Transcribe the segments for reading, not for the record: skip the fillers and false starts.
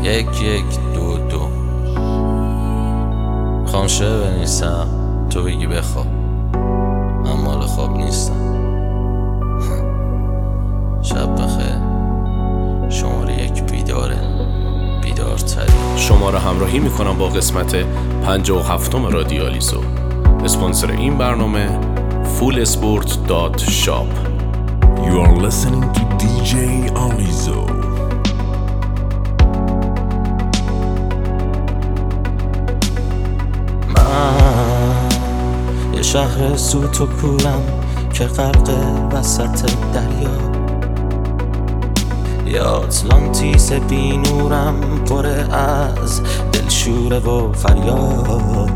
1-1-2-2 خوام شعر بنویسم تو بگی بخواب، من مال خواب نیستم. شب بخیر. شماره 1 بیداره، بیدارتری. شما را همراهی میکنم با قسمت 57 رادیو آلیزو. اسپانسر این برنامه fullsport.shop. You are listening to DJ Alizo. من یه شهر سوت و کورم که غرق وسط دریا، یه آتلانتیس بی نورم پره از دلشوره و فریاد.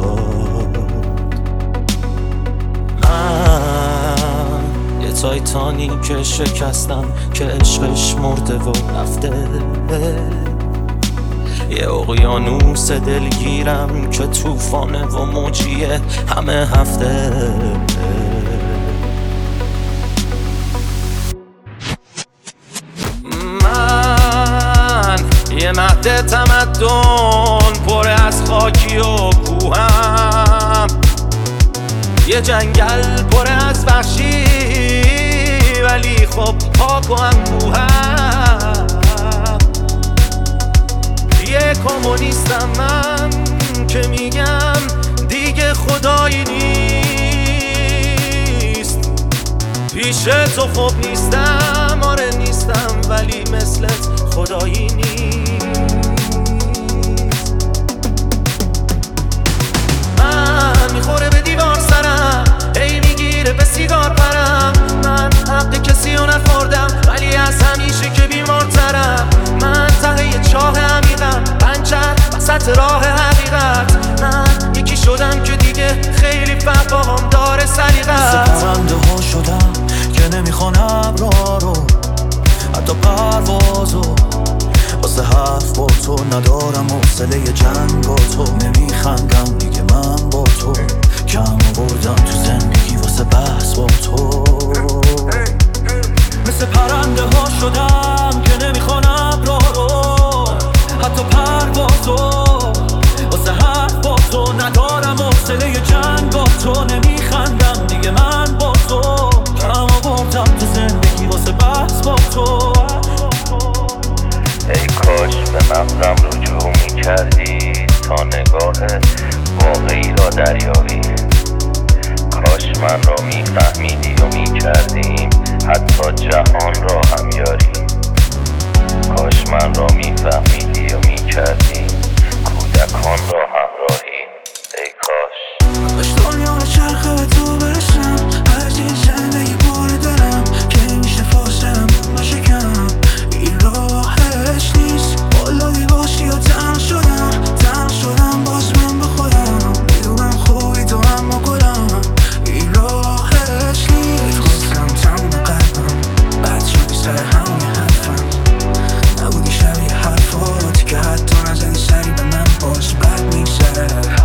من یه تایتانیک شکستم که عشقش مرده و رفته، یه اقیانوس دلگیرم که طوفانه و موجیه همه هفته. من یه مهد تمدن پر از خاکی و کوهم، یه جنگل پر از وحشی ولی خب پاک و انبوهم. یه کمونیستم من که میگم دیگه خدایی نیست، پیش تو خوب نیستم، آره نیستم، ولی مثلت خدایی نیست. من میخوره به دیوار سرم، هی میگیره به سیگار پرم، من حق کسی رو نخوردم ولی از همیشه که بیمارترم. من ته یه چاه عمیقم، پنچر وسط راه حقیقت. من یکی شدم که دیگه خیلی فرق باهام داره سلیقت. پرنده ها شدم که نمیخوان ابرا رو، حتی پروازو واسه حرف با تو ندارم، حوصله جنگ با تو نمیخندم دیگه. من با تو کم آوردم تو زندگی واسه بحث با تو. مثل پرنده ها شدم که نمیخوان ابرا رو، حتی پروازو واسه حرف با تو ندارم، حوصله جنگ با تو نمیخندم دیگه. من با تو کم آوردم تو زندگی واسه بحث با تو. ای کاش به مغزم رجوع میکردی تا نگاه واقعی را دریابی. کاش من را میفهمیدی و میکردیم حتی جهان را هم یاری. کاش من را میفهمیدی و میکردیم کودکان را همراهی. ای کاش باش دنیا چرخه به تو برسم، هرچی زندگی پر دارم که میشه فاصلم باشه کم. این راهش نیست، بالایی باشی و تنها شدم باز من به خودم. میدونم خوبی تو اما گلم، این راهش نیست. خواستم تموم قلبم، بد شدی سر همون حرفم، نبودی شبیه حرفاتی که حتی نزدی سری به من، باز بد میگذره.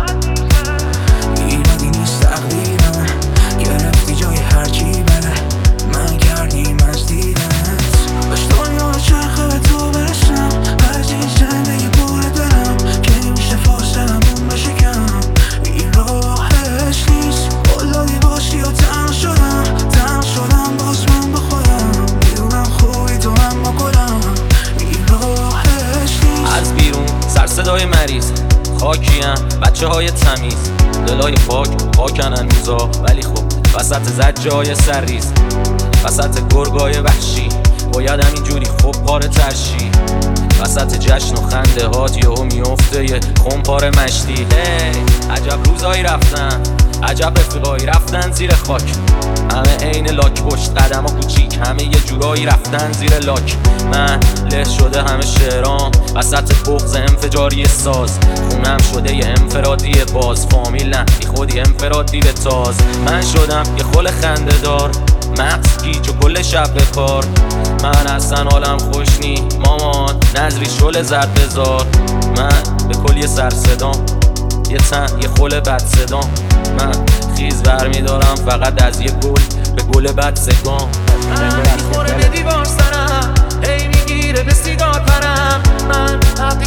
ایرادی نیست تقدیرم، گرفتی جای هرچی بره، من کردیم از دیدنت. باش دنیا رو چرخه به تو برسم، هرچی زندگی پر دارم که میشه فاصلم بشه کم. این راهش نیست، بالایی باشی و تنها شدم باز من به خودم. میدونم خوبی تو اما گلم، این راهش نیست. از بیرون سر صدای مریض، خاکیم بچه های تمیز، دلای پاکن هنوزا، ولی خب وسط زجای سرریز، وسط گرگای وحشی باید همینجوری خب پاره ترشی. وسط جشن و خنده هات یهو میفته یه خمپاره مشتی. عجب روزایی رفتن، عجب رفیقایی رفتن زیر خاک، همه عین لاک پشت قدم ها کوچیک، همه یه جورایی رفتن زیر لاک. من له شده همه شعرام وسط بغض انفجاری ساز، خونم شده یه انفرادی باز، فامیل نه بی خودی انفرادی به تاز. من شدم یه خل خنده دار، مغز گیج و کل شب به کار. من اصلا حالم خوش نی مامان، نظری شل زرد بزار. من به کل یه سر صدام، یه تن یه خل بد صدام. من خیز برمیدارم فقط از یه گل به گل بد سگام. من میخوره به دیوار سرم، هی میگیره به سیگار پرم. من حق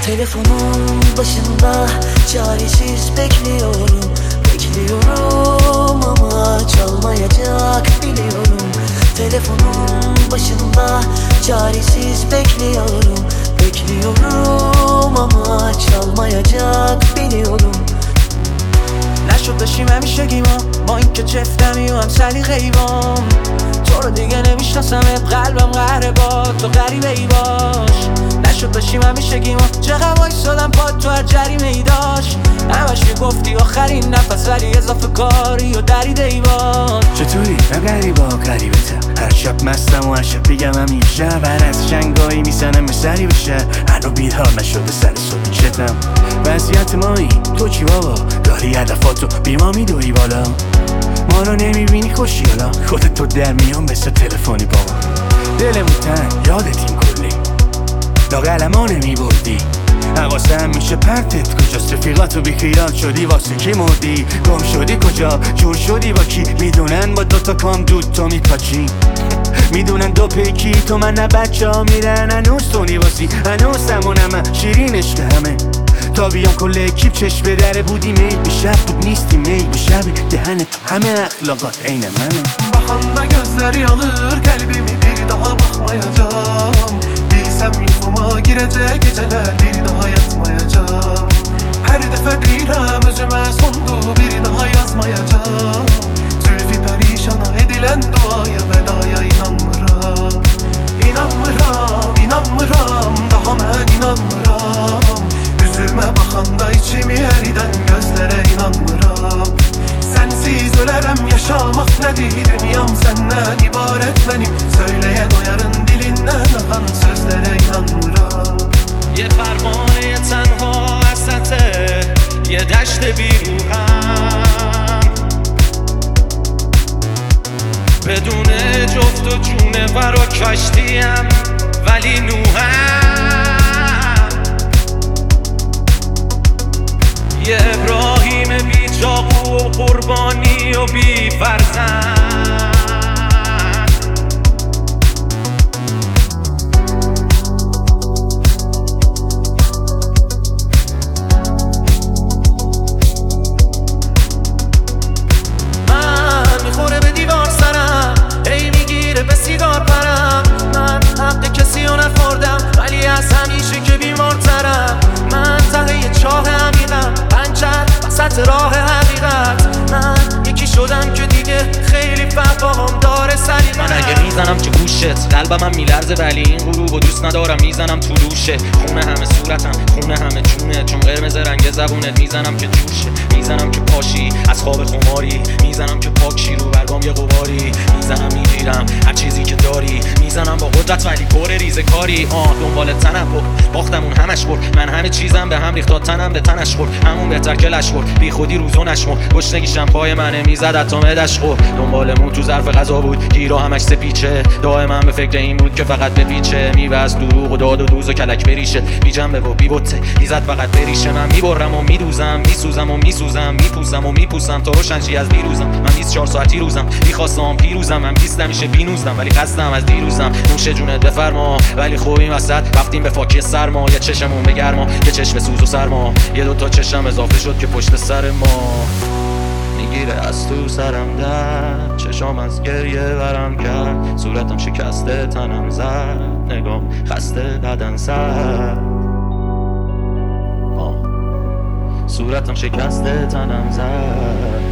Telefonun başında çaresiz bekliyorum ama çalmayacak biliyorum. Telefonun başında çaresiz bekliyorum ama çalmayacak biliyorum. نشد داشتیم همیشگیما با این که چفتمی و هم سلیقه‌ایوام. تو رو دیگه نمیشناسمت قلبم قهره با تو غریبه ای باش. نشد داشتیم همیشگیما چقدر وایسادم پا تو هر جریمه ای داشت. همش میگفتی آخرین نفس ولی اضافه کاری و دریده ای باش. چطوری؟ من غریبا غریبتم. هر شب مستم و هر شب بگم همیشه هر از شنگایی میزنم سری بشه. هنو بیدار نشده سر صبحی شدم. وضعیت مایی تو چی بابا؟ داری هدفاتو بی ما میدوی بالا. ما رو نمیبینی خوشی حالا خودت تو در میان بسه تلفنی بابا. دلمون تنگ یادتیم کلی لاغلما نمیبردی. حواسم میشه پرتت کجاست رفیقاتو بی خیال شدی واسه کی مردی. گم شدی کجا جور شدی با کی میدونن با دوتا کام دود تو میپاچی. میدونن دو پیکی تو من نه بچه ها میرن هنوز تو نیواسی هنوز همونم شیرین عشق همه. تا بیام کل اکیب چشم به دره بودی میل به شب بود نیستی میل به شب دهنت همه اخلاقات عین منه. Bakanda gözleri alır kalbimi bir daha bakmayacağım. Bilsem uyuma girecek geceler bir daha yatmayacağım. Her defa bilmem özüme sondu bir daha yazmayacağım. Zülfü perişana edilen duaya vedaya inanmıram. İnanmıram daha ben inanmıram. Üzülme bakanda içimi eriden gözlere inanmıram. Sensiz ölerem yaşamak nedir dünyam senden ibaret benim. Söyleye doyarın dilinden akan sözlere inanmıram. یه پروانه تنها وسطه یه دشت بیروحم بدون جفت و جونور و کشتیم ولی نوحم. یه ابراهیم بی چاقو و قربانی و بی فرزند. ولی از همیشه که بیمارترم من ته چاه عمیقم پنچر وسط راه حقیقت. من یکی شدم که دیگه خیلی فهمم داره سلیقت. من اگه میزنم که گوشت قلبم هم میلرزه ولی این غروب و دوست ندارم میزنم تو روشه. خونه همه صورتم خونه همه جونه چون قرمز رنگ زبونت میزنم که جوشه. میزنم که پاشی از خواب خماری میزنم که پاکشی رو برگام یه غباری. میزنم میگیرم هر چیزی که داری میزنم با قدرت ولی پر ریزه کاری. دنبال تنم باختمون همش برد. من همه چیزم به هم ریخت تا تنم به تنش خورد. همون بهتر که لش خورد بی خودی روزو نشمرد. گشنگیشم پای منه میزد تا مدش خورد. دنبالمون تو ظرف غذا بود گیرا همش سپیچه. دائما به فکر این بود که فقط بپیچه. میوز دروغ و داد و دوز و کلک بریشه بی جنبه و بی بوته میزد فقط بریشه. من میبرم و میدوزم میسوزم و میسوزم میپوسم و میپوسم تا روشنشی از دیروزم. من 24 ساعتی روزم میخواستم پیروزم. من 20 میشه بینوزم ولی قصدم از دیروزم. نوش جونت بفرما ولی خوب این وسط رفتیم به فاکی سرما. یه چشمون به گرما یه چشم سوز و سرما. یه دوتا چشم اضافه شد که پشت سر ما میگیره از تو سرم در. چشم از گریه برم کرد صورتم شکسته تنم زد. نگام خسته بدن سر صورتم شکسته تنم زد.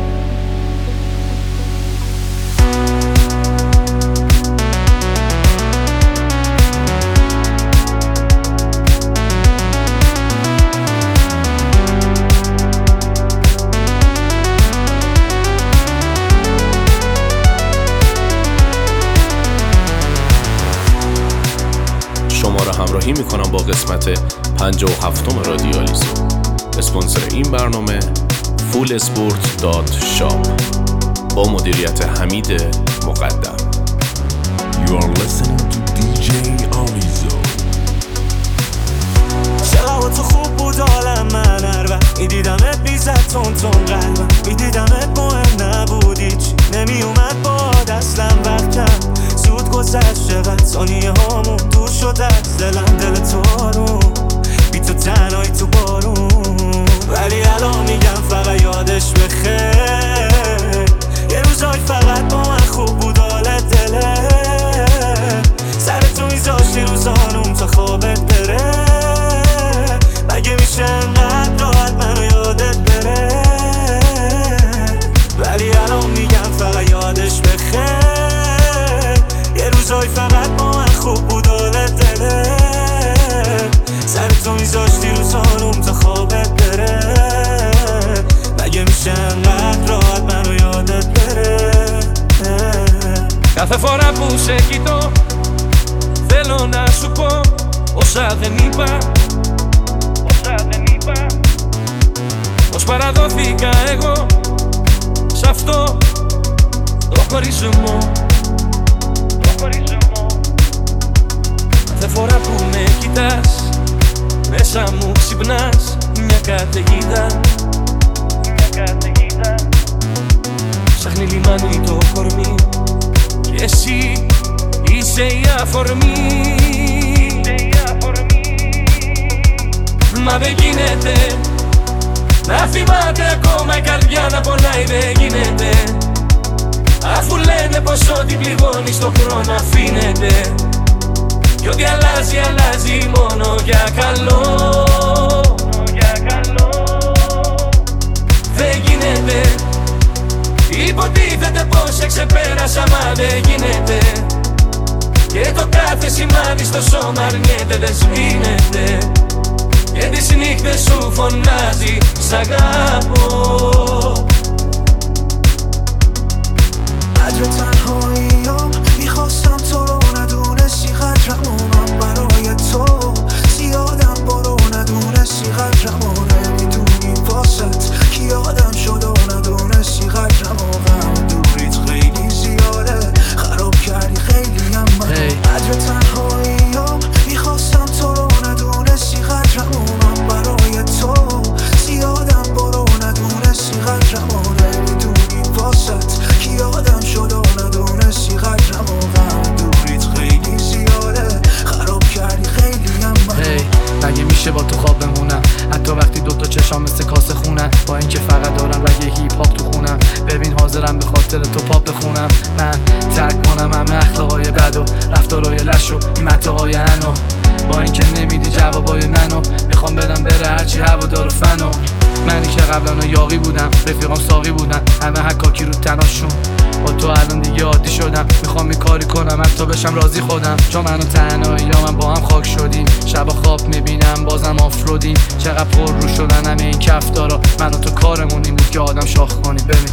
شما را همراهی میکنم با قسمت 57 رادیالیسو. اسپانسر این برنامه fullsport.shop با مدیریت حمید مقدم. You are listening to DJ Alizo. چقدر تو خوب بود حالم من هر وقت میدیدمت میزد تون قلبم. میدیدمت مهم نبودی چی نمیومد با دستم وقتم زود گذشت. چقدر ثانیه هامون دور شد از دلم دل تو رو بی تو تن Κάθε φορά που σε κοιτώ θέλω να σου πω όσα δεν είπα, πως παραδόθηκα εγώ σ' αυτό το χωρισμό. Κάθε φορά που με κοιτάς μέσα μου ξυπνάς μια καταιγίδα. Ψάχνει λιμάνι το κορμί και εσύ είσαι η αφορμή. Μα δεν γίνεται να θυμάται ακόμα η καρδιά να πονάει, δεν γίνεται. Αφού λένε πως ό,τι πληγώνει στον χρόνο αφήνεται κι ό,τι αλλάζει, αλλάζει μόνο για καλό. Δεν γίνεται, υποτίθεται πως σε ξεπέρασα, μα δεν γίνεται. Και το κάθε σημάδι στο σώμα αρνιέται, δεν σβήνεται. Και τις νύχτες σου φωνάζει σ' αγαπώ. قدر تنهاییم میخواستم تو رو ندونستی قدرمونم برای تو زیادم برو ندونستی قدرمو نمیدونی واسط کی آدم شد و ندونستی قدرمو غم دوریت خیلی زیاده خراب کردی خیلی هم من قدر تنهاییم میخواستم تو رو ندونستی قدرمونم برای تو زیادم برو ندونستی قدرمو نمیدونی واسط کی آدم شد و ندونستی قدرمو غم دوریت خیلی زیاده خراب کردی خیلی هم من مگه میشه با تو خواب بمونم حتی وقتی دوتا چشام مثل کاسه خونم با اینکه فقط دارم رگ هیپ هاپ تو خونم ببین حاضرم به خاطر تو پاپ بخونم من ترک کنم همه اخلاقای بد و رفتارای لش و این متاهای انو با اینکه نمیدی جوابای منو میخوام بدم بره هرچی هوادار و فنو منی که قبلا یاقی بودم رفیقام ساقی بودن همه حکاکی رو تناشون با تو الان دیگه عادی شدم میخوام این کاری کنم حتی بشم راضی خودم چون من و تنهایی یا من با هم خاک شدیم شب خواب میبینم بازم آفرودیم چقدر پر رو شدن همه این کفتارا من و تو کارمون این بود که آدم شاخ کنی ببین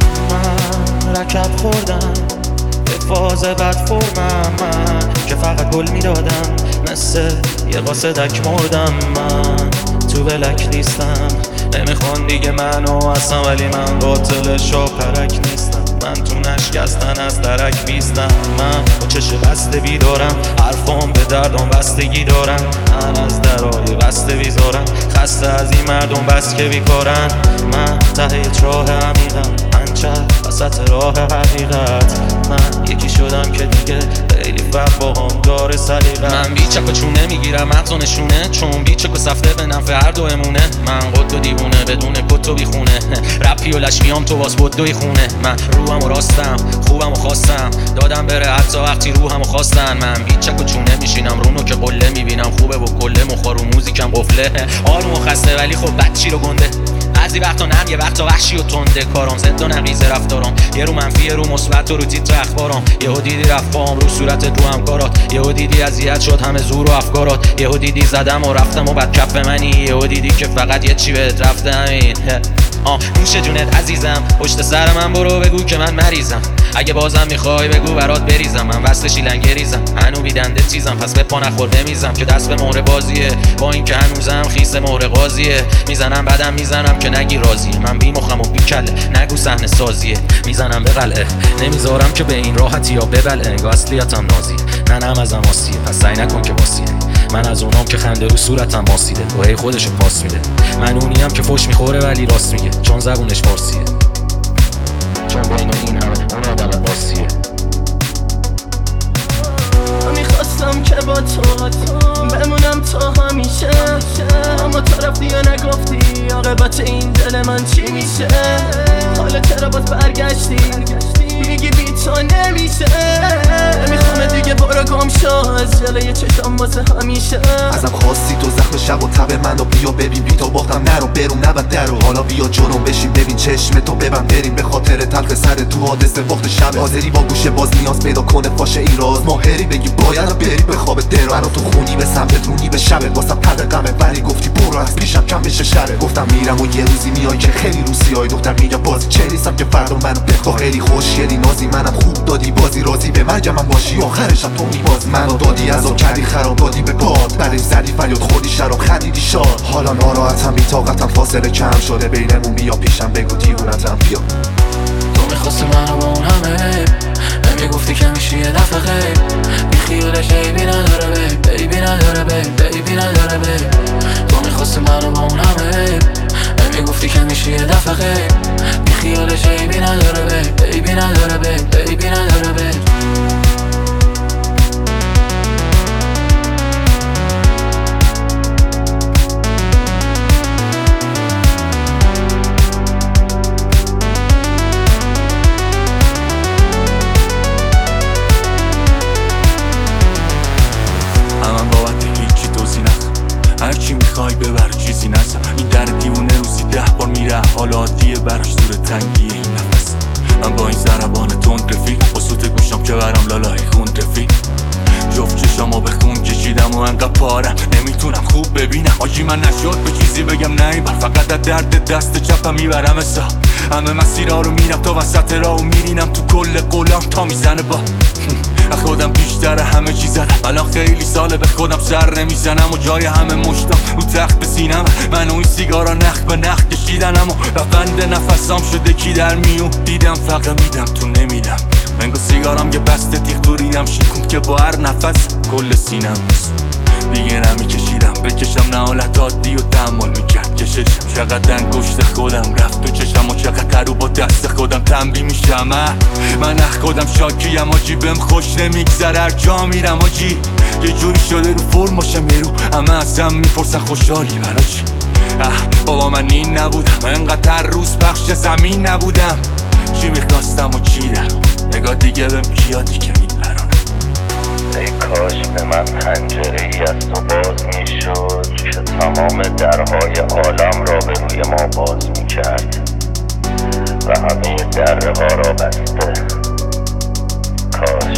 من رکب خوردم به فاز بد فرمم من که فقط گل میدادم مثل یه قاصدک مردم من تو بلک نیستم نمیخوان دیگه منو اصلا ولی من قاتل شاپرک نیستم من تو نشکستن از درک بیستم من با چشم بسته بیدارم حرفام به دردم بستگی دارن من از درای بسته بیزارم خسته از این مردم بس که بیکارن من ته چاه عمیقم منچه وسط راه حقیقت من یکی شدم که دیگه خیلی وقت با هم داره سلیقت من بیچک و چونه میگیرم مغز و نشونه چون بیچک و سفته به نفع هر دو امونه من قد و دیوونه بدون کت و بیخونه رپی و لشمیام تو واس بدوی خونه من روحم و راستم خوبم و خواستم دادم بره حتی وقتی روحم و خواستن من بیچک و چونه میشینم رونو که قله میبینم خوبه و کله مخار و موزیکم قفله آروم و خسته ولی خب بچی رو گنده بعضی وقتا نم یه وقتا وحشی و تنده کارم زد و نقیز رفتارم یه رو منفی یه رو مثبت و رو تیتر اخبارم یهو دیدی رفت پام رو صورتت رو همکارات یهو دیدی اذیت شد همه زور و افکارات یهو دیدی زدم و رفتم و بعد کف منی یهو دیدی که فقط یه چی بهت رفته همین نوش جونت عزیزم پشت سر من برو بگو که من مریضم اگه بازم میخوای بگو برات بریزم من وصل شیلنگریزم هنو بیدنده چیزم پس به پا نخورده میزم که دست به مهر بازیه با اینکه هنوزم خیس مهر قاضیه میزنم بعدم میزنم که نگی راضیه من بی مخم و بی کله نگو صحنه سازیه میزنم به قلعه نمیذارم که به این راحتی یا ببلعه انگار اصلیتم نازیه ننم ازم آسیه پس سعی نکن که واسیه من از اونام که خنده رو صورتم ماسیده و هی خودشو پاس میده من اونیم که فوش میخوره ولی راست میگه چون زبونش فارسیه چون بین این همه اون آدم باسیه میخواستم که با تو بمونم تا همیشه اما تو رفتی یا نگفتی عاقبت این دل من چی میشه حالا چرا باز برگشتی میگی بی تو نمیشه نمیخوام دیگه برو گم شو از جلوی چشم واسه همیشه ازم خواستی تو زخم شب و تب منو بیا ببین بی تو باختم نرو برم نبد درو حالا بیا جلوم بشین ببین چشم تو ببند بریم به خاطر تلخ سر تو حادثه وقت شب حاضری با گوشه باز نیاز پیدا کنه فاشه این راز ماهری بگی باید بری به خواب درو منو تو خونی به سمت رونی به شبت واسه پد غمه ولی گفتی برو از پیشم کم بشه شره گفتم میرم و یه روزی میای که خیلی روسیای دختر میگم بازی چه نیستم که فردا منو بخوا خیلی خوشگلی نازی منم خوب دادی بازی راضی به مرگم من باشی آخرشم تو میبازی منو دادی عذاب کردی خراب دادی به باد برای زدی فریاد خوردی شراب خندیدی شاد حالا ناراحتم بی‌طاقتم فاصله کم شده بینمون بیا پیشم بگو دیوونتم بیا تو میخواستی منو با اون همه نمیگفتی که میشی یه دفعه غیب بی خیالش عیبی نداره بیبی نداره بیبی نداره تو میخواستی منو با اون همه نمیگفتی که میشی یه دفعه غیب بی خیالش عیبی نداره بیبی نداره بیبی نداره هرچی میخوای ببر چیزی نزن این در دیوونه روزی 10 بار میره حال عادیه براش دور تنگی این نفس من با این ضربان تند رفیق با سوت گوشم که برم لالای خون رفیق جفت چشامو به خون کشیدم و انقدر پارم نمیتونم خوب ببینم آجی من نشد به چیزی بگم نیبر فقط از درد دست چپم میبرم حساب همه مسیرها رو میرم تا وسط راه و میرینم تو کل قولام تا میزنه با خودم بیشتر همه چی زدم الان خیلی ساله به خودم سر نمیزنم و جای همه مشتم رو تخت سینم من و این سیگارا نخ به نخ کشیدنم و بند نفسام شده کی در میون دیدم فقط میدم تو نمیدم منگو سیگارام یه بسته تیغ تو ریدم شیکون که با هر نفس کل سینم دیگه نمیکشیدم بکشم نه حالت عادی و تحمل میکرد کششم چقدر انگشت خودم رفت تو چشم و چقدر رو با دست خودم تنبیه میشم من خودم شاکیم آجی بهم خوش نمیگذره هر جا میرم آجی یه جوری شده رو فرم باشم یه رو همه ازم میپرسن خوشحالی برا چی بابا من این نبودم انقدر روز بخش زمین نبودم چی میخواستم و چی در نگاه دیگه بهم کیادی که میپرانه ای کاش به من پنجره ای از تو باز میشد که تمام درهای عالم را به روی ما باز میکرد و همه دره ها را بسته کاش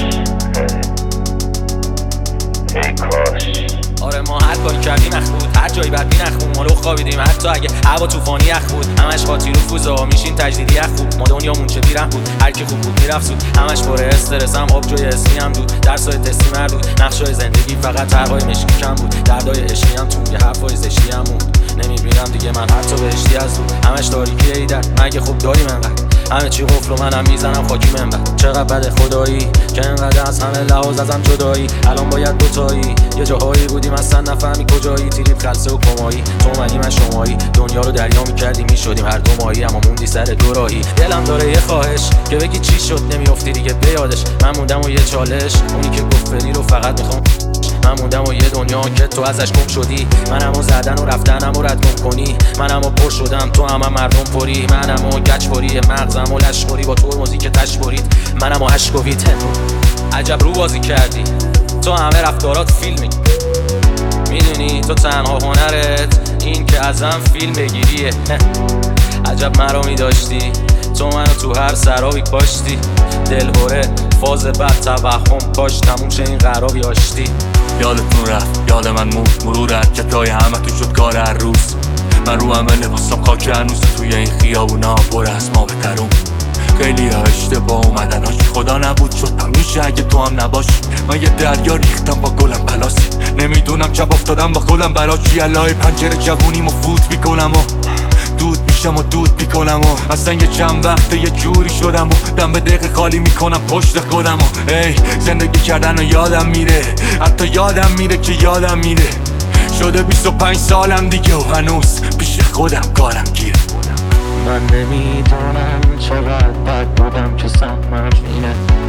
ای کاش آره ما هر کاری کردیم اخ بود هر جایی بدبین اخ بود مالو خوابیدیم حتی اگه هوا طوفانی اخ بود همش خاطی رو فوزا میشین تجدیدی اخ بود ما دنیامون چه بیره بود هر کی خوب بود میرفت زود همش پر استرسم آب جای اسمی هم دود درسای تستی مردود نقشای زندگی فقط طرحای مشکی کم بود دردای عشقی هم تو یه حرفای زشتی هم بود نمیبینم دیگه من حتی بهشتی از دور همش تاریکی ایدن مگه خوب داریم انقدر همه چی قفل و منم میزنم خاکی منبر چقدر بده خدایی که انقدر از همه لحاظ ازم جدایی الان باید دوتایی یه جاهایی بودیم اصلا نفهمی کجایی تریپ خلصه و کمایی تو منی من شمایی دنیا رو دریا میکردیم میشدیم هر دو ماهی اما موندی سر دو راهی دلم داره یه خواهش که بگی چی شد نمیافتی دیگه به یادش من موندم و یه چالش اونی که گفت فری رو فقط میخوام من موندم و یه دنیا که تو ازش گم شدی منمو زدن و رفتنمو رد گم کنی منمو پر شدم تو هم مردم پری منمو گچ پری مغزم و لشخوری با ترمزی که تش برید منمو هشکوی تمپو عجب رو بازی کردی تو همه رفتارات فیلمی میدونی تو تنها هنرت این که ازم فیلم بگیریه عجب مرا میداشتی تو منو تو هر سرابی کاشتی دلهوره فاز بد توهم کاش تموم شه این قرابی آشتی یادتون رفت یاد من مرور حرکتای همه تو شد کار هر روز من رو همه لباسم خاک هنوز توی این خیابونا پر از ما بترون خیلی ها اشتباه اومدن هاش خدا نبود شد همیشه اگه تو هم نباشی من یه دریا ریختم با گلم بلاسی نمیدونم چپ افتادم با گلم برا چی الهی پنجره جوونیمو فوت میکنم و دود میشم و دود میکنم و اصلا یه چند وقته یه جوری شدم و دم به دقیقه خالی میکنم پشت خودم و ای زندگی کردن و یادم میره حتی یادم میره که یادم میره شده 25 سالم دیگه و هنوز پیش خودم کارم گیره من نمیدونم چقدر بد بودم که سهمم اینه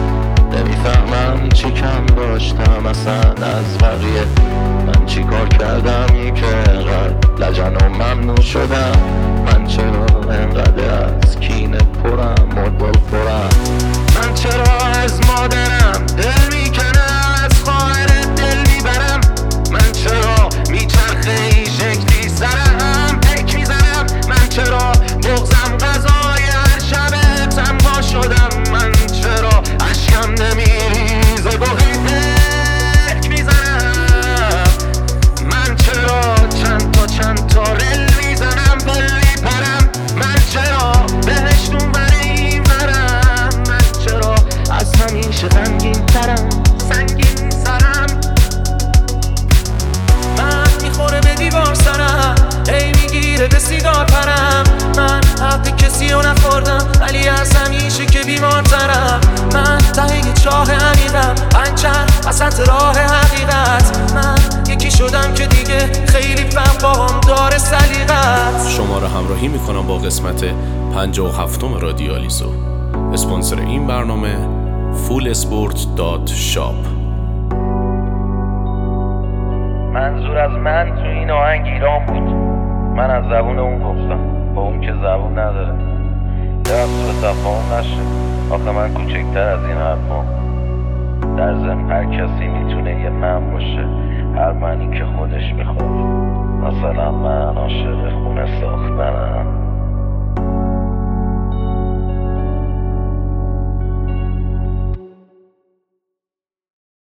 نمیفهمم چی کم داشتم اصلا از بقیه من چی کار کردم که انقدر لجن و ممنون شدم من چرا انقدر از کینه پرم و دل پرم من چرا از مادرم دل میکنم از خواهر دل میبرم من چرا میچرخه این شکلی سرم پک میزنم من چرا بغزم غذای هر شب تنها شدم من چرا عشقم نمیریزه باقی پک میزنم میکنم با قسمت 57 رادیالیزو. اسپانسر این برنامه fullsport.shop. منظور از من تو این آهنگ ایران بود. من از زبون اون گفتم، با اون که زبون نداره. دارم تو تفاهم نشه، آخه من کوچکتر از این حرفام. در ضمن هر کسی میتونه یه من باشه، هر منی که خودش میخواد. مثلا من عاشق خونه ساختنم.